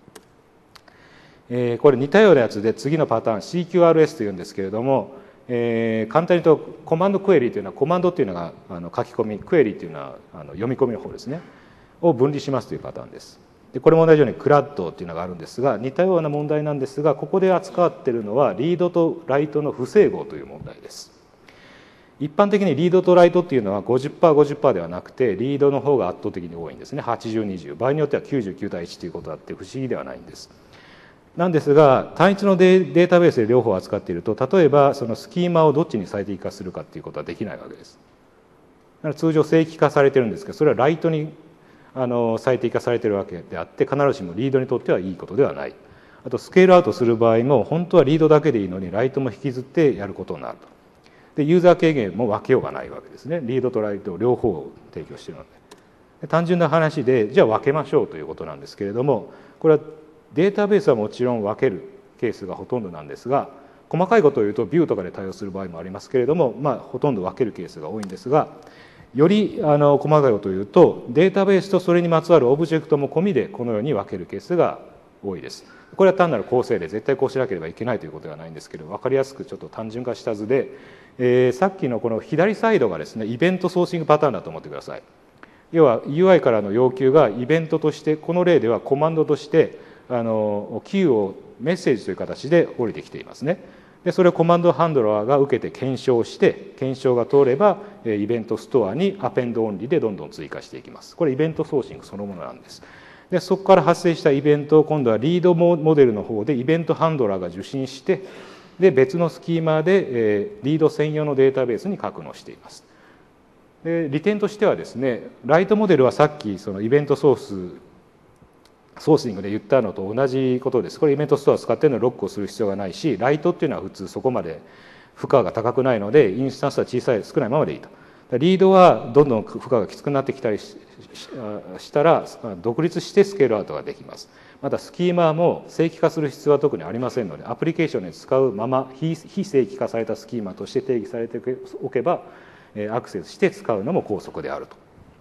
えー、これ似たようなやつで次のパターン シーキューアールエス というんですけれども、えー、簡単に言うとコマンドクエリというのは、コマンドというのがあの書き込み、クエリというのはあの読み込みの方ですねを分離しますというパターンです。でこれも同じようにクラッドというのがあるんですが、似たような問題なんですが、ここで扱っているのはリードとライトの不整合という問題です。一般的にリードとライトっていうのは ごじゅっパーセントごじゅっパーセント ではなくて、リードの方が圧倒的に多いんですね。はちじゅうにじゅう、場合によってはきゅうじゅうきゅうたいいちということだって不思議ではないんです。なんですが、単一のデータベースで両方扱っていると、例えばそのスキーマをどっちに最適化するかっていうことはできないわけです。だから通常正規化されてるんですけど、それはライトにあの最適化されているわけであって、必ずしもリードにとってはいいことではない。あとスケールアウトする場合も本当はリードだけでいいのにライトも引きずってやることになると。でユーザー軽減も分けようがないわけですね。リードとライト両方を提供しているので。で単純な話でじゃあ分けましょうということなんですけれども、これはデータベースはもちろん分けるケースがほとんどなんですが、細かいことを言うとビューとかで対応する場合もありますけれども、まあ、ほとんど分けるケースが多いんですが、よりあの細かいことを言うとデータベースとそれにまつわるオブジェクトも込みでこのように分けるケースが多いです。これは単なる構成例、絶対こうしなければいけないということではないんですけど、分かりやすくちょっと単純化した図で、えー、さっきのこの左サイドがですねイベントソーシングパターンだと思ってください。要は ユーアイ からの要求がイベントとして、この例ではコマンドとしてあの Q をメッセージという形で降りてきていますね。でそれをコマンドハンドラーが受けて検証して、検証が通ればイベントストアにアペンドオンリーでどんどん追加していきます。これイベントソーシングそのものなんです。でそこから発生したイベントを今度はリードモデルの方でイベントハンドラーが受信して、で別のスキーマでリード専用のデータベースに格納しています。で利点としてはですね、ライトモデルはさっきそのイベントソースソーシングで言ったのと同じことです。これイベントストアを使っているのでロックをする必要がないし、ライトっていうのは普通そこまで負荷が高くないのでインスタンスは小さい少ないままでいいと。リードはどんどん負荷がきつくなってきたりしたら独立してスケールアウトができます。またスキーマも正規化する必要は特にありませんので、アプリケーションに使うまま非正規化されたスキーマとして定義されておけばアクセスして使うのも高速であると。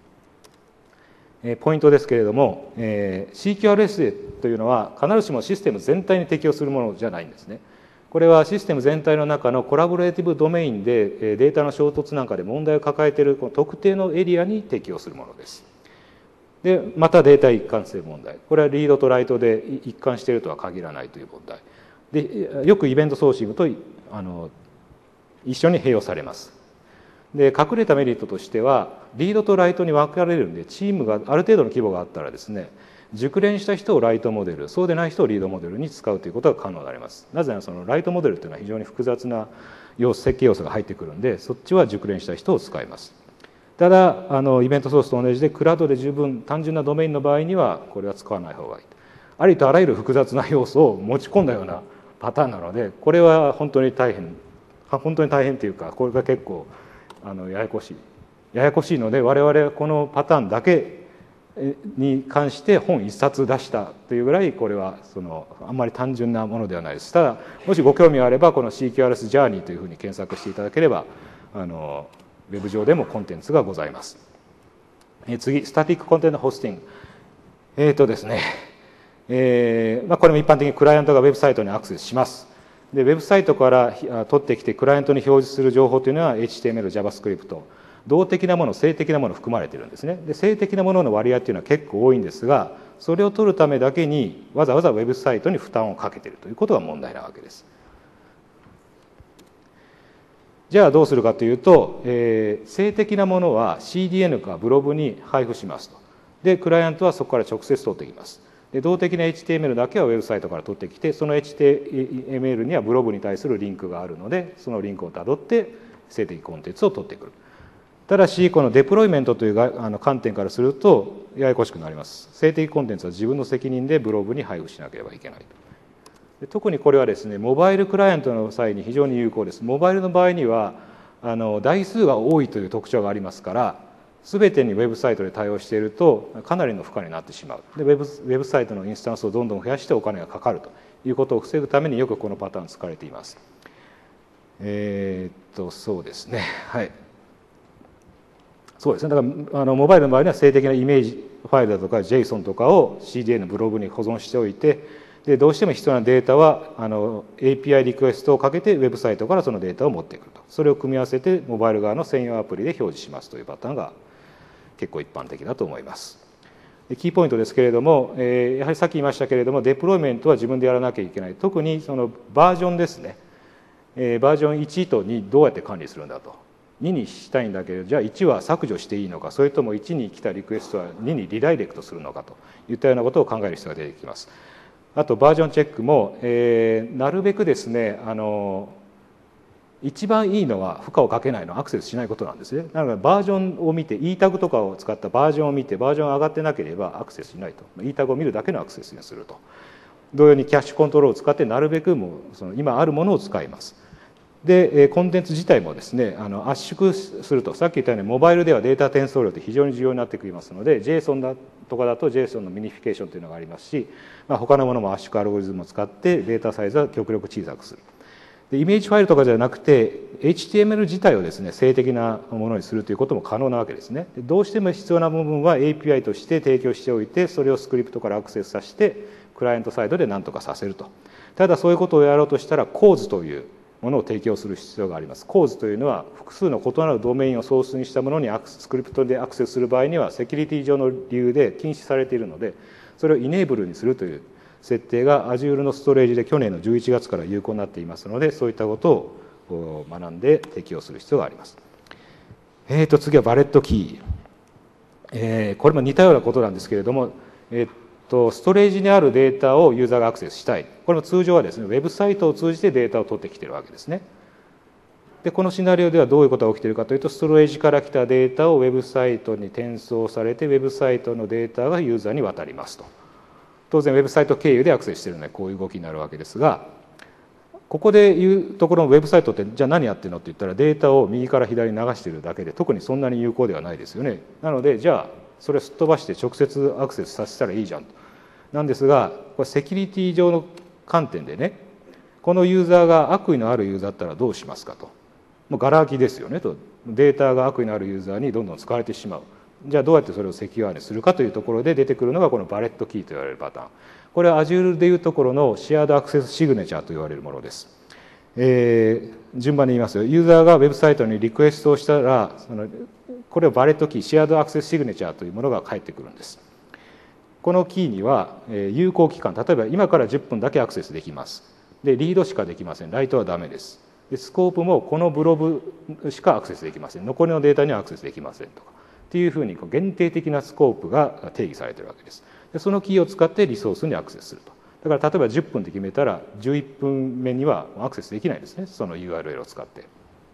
ポイントですけれども、 シーキューアールエス というのは必ずしもシステム全体に適用するものじゃないんですね。これはシステム全体の中のコラボレーティブドメインでデータの衝突なんかで問題を抱えているこの特定のエリアに適用するものです。でまたデータ一貫性問題、これはリードとライトで一貫しているとは限らないという問題で、よくイベントソーシングとあの一緒に併用されます。 で隠れたメリットとしてはリードとライトに分かれるんで、チームがある程度の規模があったらですね、熟練した人をライトモデル、そうでない人をリードモデルに使うということが可能になります。なぜならそのライトモデルというのは非常に複雑な要素設計要素が入ってくるんで、そっちは熟練した人を使います。ただあのイベントソースと同じでクラウドで十分単純なドメインの場合にはこれは使わない方がいい。ありとあらゆる複雑な要素を持ち込んだようなパターンなので、これは本当に大変本当に大変というか、これが結構あのややこしいややこしいので、我々はこのパターンだけに関して本一冊出したというぐらい、これはそのあんまり単純なものではないです。ただもしご興味があれば、この シーキューアールエス ジャーニーというふうに検索していただければ、あのウェブ上でもコンテンツがございます。え次、スタティックコンテンツホスティング。えっ、ー、とですね、えーまあ、これも一般的にクライアントがウェブサイトにアクセスします。でウェブサイトから取ってきてクライアントに表示する情報というのは エイチティーエムエル、JavaScript、動的なもの、性的なもの含まれているんですね。で性的なものの割合というのは結構多いんですが、それを取るためだけにわざわざウェブサイトに負担をかけているということが問題なわけです。じゃあどうするかというと、えー、性的なものは シーディーエヌ かブログに配布しますと。でクライアントはそこから直接取ってきます。で動的な エイチティーエムエル だけはウェブサイトから取ってきて、その エイチティーエムエル にはブログに対するリンクがあるので、そのリンクをたどって性的コンテンツを取ってくる。ただしこのデプロイメントというあの観点からするとややこしくなります。性的コンテンツは自分の責任でブログに配布しなければいけないと。で特にこれはですね、モバイルクライアントの際に非常に有効です。モバイルの場合にはあの台数が多いという特徴がありますから、全てにウェブサイトで対応しているとかなりの負荷になってしまう。でウェブ、ウェブサイトのインスタンスをどんどん増やしてお金がかかるということを防ぐためによくこのパターン使われています。えー、っとそうですね、はい。そうですね、だからあのモバイルの場合には性的なイメージファイルだとか ジェイソン とかを シーディーエヌ のブログに保存しておいて、でどうしても必要なデータはあの エーピーアイ リクエストをかけてウェブサイトからそのデータを持ってくると。それを組み合わせてモバイル側の専用アプリで表示しますというパターンが結構一般的だと思います。キーポイントですけれども、えー、やはりさっき言いましたけれども、デプロイメントは自分でやらなきゃいけない。特にそのバージョンですね、えー、バージョンいちとにどうやって管理するんだと。ににしたいんだけど、じゃあいちは削除していいのか、それともいちに来たリクエストはににリダイレクトするのかといったようなことを考える必要が出てきます。あとバージョンチェックも、えー、なるべくですね、あの一番いいのは負荷をかけないの、アクセスしないことなんですね。なのでバージョンを見て E タグとかを使ったバージョンを見て、バージョンが上がってなければアクセスしないと。 E タグを見るだけのアクセスにすると。同様にキャッシュコントロールを使ってなるべくもうその今あるものを使います。でコンテンツ自体もですね、あの圧縮すると、さっき言ったようにモバイルではデータ転送量って非常に重要になってきますので、 ジェイソン だとかだと ジェイソン のミニフィケーションというのがありますし、まあ、他のものも圧縮アルゴリズムを使ってデータサイズは極力小さくする。でイメージファイルとかじゃなくて エイチティーエムエル 自体をですね静的なものにするということも可能なわけですね。でどうしても必要な部分は エーピーアイ として提供しておいて、それをスクリプトからアクセスさせてクライアントサイドで何とかさせると。ただそういうことをやろうとしたらコーズというものを提供する必要があります。コーズというのは複数の異なるドメインをソースにしたものにスクリプトでアクセスする場合にはセキュリティ上の理由で禁止されているので、それをイネーブルにするという設定が Azure のストレージで去年のじゅういちがつから有効になっていますので、そういったことを学んで適用する必要があります。えー、と次はバレットキー、えー、これも似たようなことなんですけれども、えー、とストレージにあるデータをユーザーがアクセスしたい。これも通常はですねウェブサイトを通じてデータを取ってきているわけですね。でこのシナリオではどういうことが起きているかというと、ストレージから来たデータをウェブサイトに転送されて、ウェブサイトのデータがユーザーに渡りますと。当然ウェブサイト経由でアクセスしているのでこういう動きになるわけですが、ここでいうところのウェブサイトってじゃあ何やってるのって言ったら、データを右から左に流しているだけで特にそんなに有効ではないですよね。なのでじゃあそれをすっ飛ばして直接アクセスさせたらいいじゃんと。なんですが、これセキュリティ上の観点でね、このユーザーが悪意のあるユーザーだったらどうしますかと。もうガラ空きですよねと。データが悪意のあるユーザーにどんどん使われてしまう。じゃあどうやってそれをセキュアにするかというところで出てくるのがこのバレットキーと言われるパターン。これは Azure でいうところのシェアードアクセスシグネチャーと言われるものです。えー、順番に言いますよ。ユーザーがウェブサイトにリクエストをしたら、そのこれをバレットキー、シェアードアクセスシグネチャーというものが返ってくるんです。このキーには有効期間、例えば今からじゅっぷんだけアクセスできます。でリードしかできません。ライトはダメです。 でスコープもこのブロブしかアクセスできません、残りのデータにはアクセスできませんとかっていうふうにこう限定的なスコープが定義されているわけです。でそのキーを使ってリソースにアクセスすると。だから例えばじゅっぷんって決めたらじゅういっぷんめにはアクセスできないですね、その ユーアールエル を使って。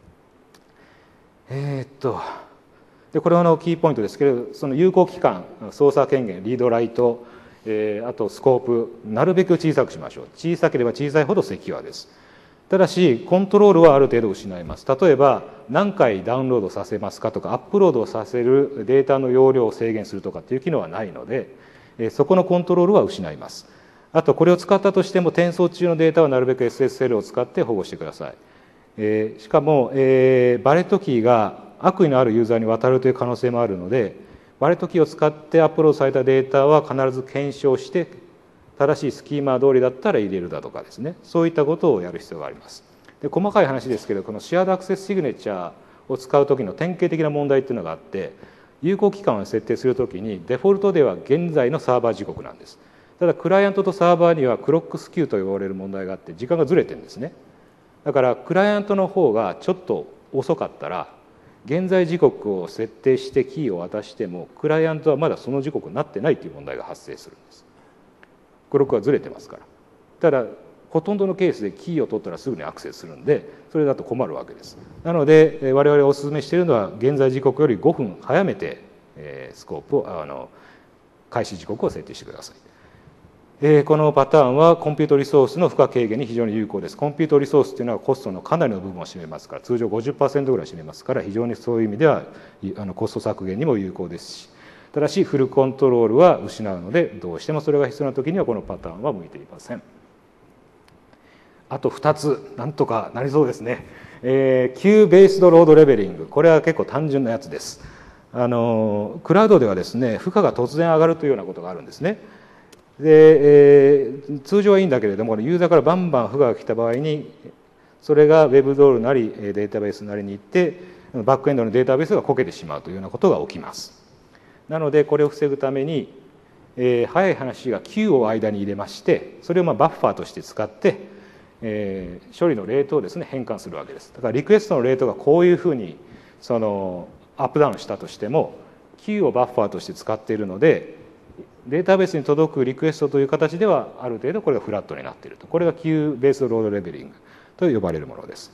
えー、っとでこれはあのキーポイントですけれど、その有効期間、操作権限、リードライト、えー、あとスコープ、なるべく小さくしましょう。小さければ小さいほどセキュアです。ただしコントロールはある程度失います。例えば何回ダウンロードさせますかとか、アップロードさせるデータの容量を制限するとかっていう機能はないので、えー、そこのコントロールは失います。あとこれを使ったとしても転送中のデータはなるべく エスエスエル を使って保護してください。えー、しかも、えー、バレットキーが悪意のあるユーザーに渡るという可能性もあるので、バレットキーを使ってアップロードされたデータは必ず検証して正しいスキーマ通りだったら入れるだとかですね、そういったことをやる必要があります。で細かい話ですけど、このシェアードアクセスシグネチャーを使う時の典型的な問題っていうのがあって、有効期間を設定するときにデフォルトでは現在のサーバー時刻なんです。ただクライアントとサーバーにはクロックスキューと呼ばれる問題があって、時間がずれてるんですね。だからクライアントの方がちょっと遅かったら現在時刻を設定してキーを渡してもクライアントはまだその時刻になってないという問題が発生するんです。クロックはずれてますから。ただほとんどのケースでキーを取ったらすぐにアクセスするんで、それだと困るわけです。なので我々がお勧めしているのは、現在時刻よりごふん早めてスコープをあの開始時刻を設定してください。このパターンはコンピュートリソースの負荷軽減に非常に有効です。コンピュートリソースというのはコストのかなりの部分を占めますから、通常 ごじゅっパーセント ぐらい占めますから、非常にそういう意味ではあのコスト削減にも有効ですし、ただしフルコントロールは失うので、どうしてもそれが必要な時にはこのパターンは向いていません。あとふたつなんとかなりそうですね。えー、Queue Based Load Leveling、これは結構単純なやつです。あのクラウドではですね、負荷が突然上がるというようなことがあるんですね。で、えー、通常はいいんだけれども、ユーザーからバンバン負荷が来た場合に、それが Web ドールなりデータベースなりに行ってバックエンドのデータベースがこけてしまうというようなことが起きます。なのでこれを防ぐために、えー、早い話が Q を間に入れまして、それをまあバッファーとして使って、えー、処理のレートをですね変換するわけです。だからリクエストのレートがこういうふうにそのアップダウンしたとしても Q をバッファーとして使っているので、データベースに届くリクエストという形ではある程度これがフラットになっていると。これが Queue Based Load Levelingと呼ばれるものです。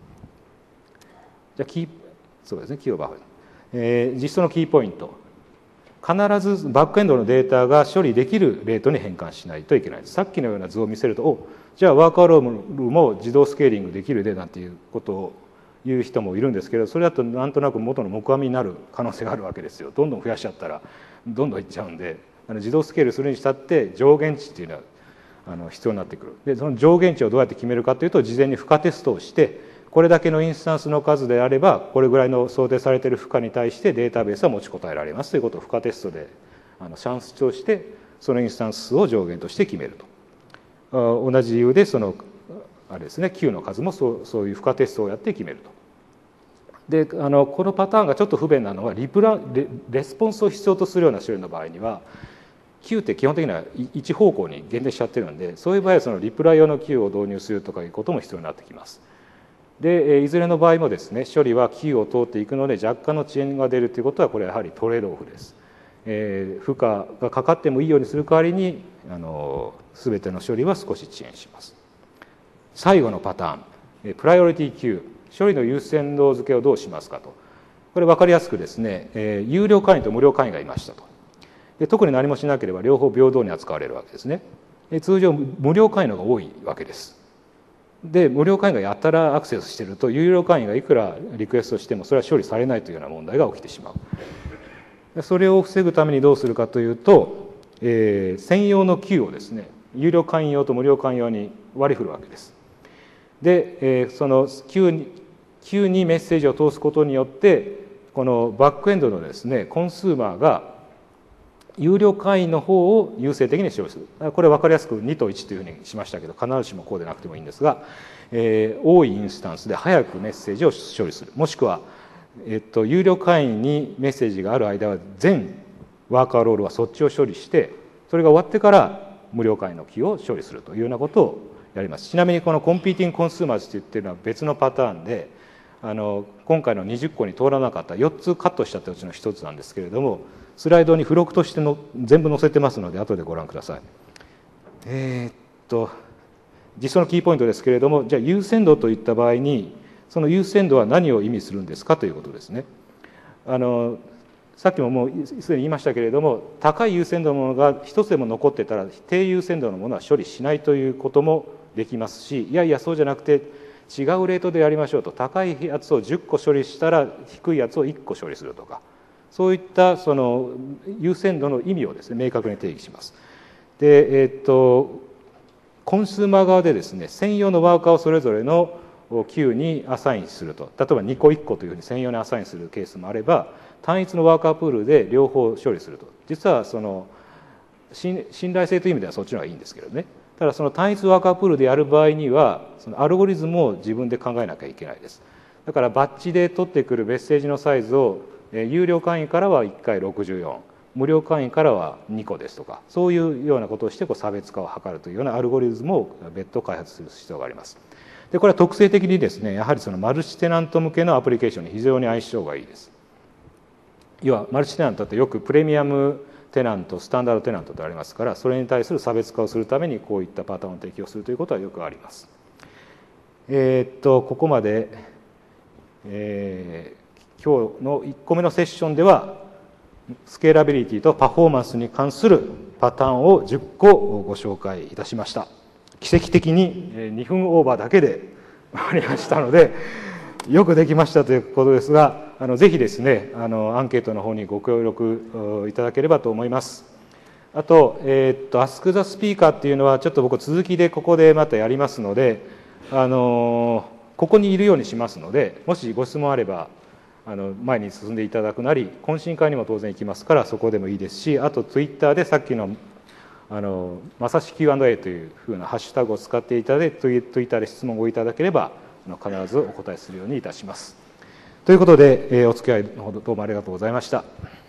じゃあキーそうですね Queue をバッファー、えー、実装のキーポイント、必ずバックエンドのデータが処理できるレートに変換しないといけないです。さっきのような図を見せると、おじゃあワーカーロールも自動スケーリングできるでなんていうことを言う人もいるんですけど、それだとなんとなく元の木阿弥になる可能性があるわけですよ。どんどん増やしちゃったらどんどんいっちゃうんで、あの自動スケールするにしたって上限値っていうのはあの必要になってくる。でその上限値をどうやって決めるかというと、事前に負荷テストをして、これだけのインスタンスの数であればこれぐらいの想定されている負荷に対してデータベースは持ちこたえられますということを負荷テストであの算出をして、そのインスタンス数を上限として決めると。同じ理由でそのあれですね Q の数もそう、そういう負荷テストをやって決めると。であのこのパターンがちょっと不便なのは、リプラ レ, レスポンスを必要とするような処理の場合には Q って基本的には一方向に限定しちゃってるんで、そういう場合はそのリプラ用の Q を導入するとかいうことも必要になってきます。でいずれの場合もですね、処理は Q を通っていくので若干の遅延が出るということは、これはやはりトレードオフです。えー、負荷がかかってもいいようにする代わりにあの全ての処理は少し遅延します。最後のパターン、プライオリティ Q、処理の優先度付けをどうしますかと。これ分かりやすくですね、えー、有料会員と無料会員がいましたと。で特に何もしなければ両方平等に扱われるわけですね。で通常無料会員の方が多いわけです。で無料会員がやたらアクセスしていると、有料会員がいくらリクエストしてもそれは処理されないというような問題が起きてしまう。それを防ぐためにどうするかというと、えー、専用の Q をですね、有料会員用と無料会員用に割り振るわけです。で、えー、その Q に、Q にメッセージを通すことによって、このバックエンドのですねコンスーマーが有料会員の方を優先的に処理する。これ分かりやすくにといちというふうにしましたけど、必ずしもこうでなくてもいいんですが、えー、多いインスタンスで早くメッセージを処理する。もしくは、えっと、有料会員にメッセージがある間は全ワーカーロールはそっちを処理して、それが終わってから無料会員のキーを処理するというようなことをやります。ちなみにこのコンピーティングコンスーマーズって言ってるのは別のパターンで、あの今回のにじゅっこに通らなかったよっつカットしたってうちのひとつなんですけれども、スライドに付録としての全部載せてますので後でご覧ください。えー、っと実装のキーポイントですけれども、じゃあ優先度といった場合にその優先度は何を意味するんですかということですね。あのさっきももうすでに言いましたけれども、高い優先度のものが一つでも残ってたら低優先度のものは処理しないということもできますし、いやいやそうじゃなくて違うレートでやりましょうと、高いやつをじゅっこ処理したら低いやつをいっこ処理するとか、そういったその優先度の意味をですね明確に定義します。で、えー、っとコンスーマー側でですね専用のワーカーをそれぞれの Q にアサインすると、例えばにこいっこというふうに専用にアサインするケースもあれば、単一のワーカープールで両方処理すると、実はその信頼性という意味ではそっちの方がいいんですけどね。ただその単一ワーカープールでやる場合にはそのアルゴリズムを自分で考えなきゃいけないです。だからバッチで取ってくるメッセージのサイズを有料会員からはいっかいろくじゅうよん、無料会員からはにこですとか、そういうようなことをしてこう差別化を図るというようなアルゴリズムを別途開発する必要があります。でこれは特性的にですねやはりそのマルチテナント向けのアプリケーションに非常に相性がいいです。要はマルチテナントってよくプレミアムテナント、スタンダードテナントとありますから、それに対する差別化をするためにこういったパターンを適用するということはよくあります。えー、っとここまで、えー、今日のいっこめのセッションではスケーラビリティとパフォーマンスに関するパターンをじゅっこご紹介いたしました。奇跡的ににふんオーバーだけで終わりましたのでよくできましたということですが、あのぜひですねあのアンケートの方にご協力いただければと思います。あと、えー、っと Ask the Speaker っていうのはちょっと僕続きでここでまたやりますので、あのここにいるようにしますので、もしご質問あればあの前に進んでいただくなり、懇親会にも当然行きますからそこでもいいですし、あとツイッターでさっきのあのまさし キューアンドエー というふうなハッシュタグを使っていただいてツイッターで質問をいただければ必ずお答えするようにいたします。ということで、えー、お付き合いのほどどうもありがとうございました。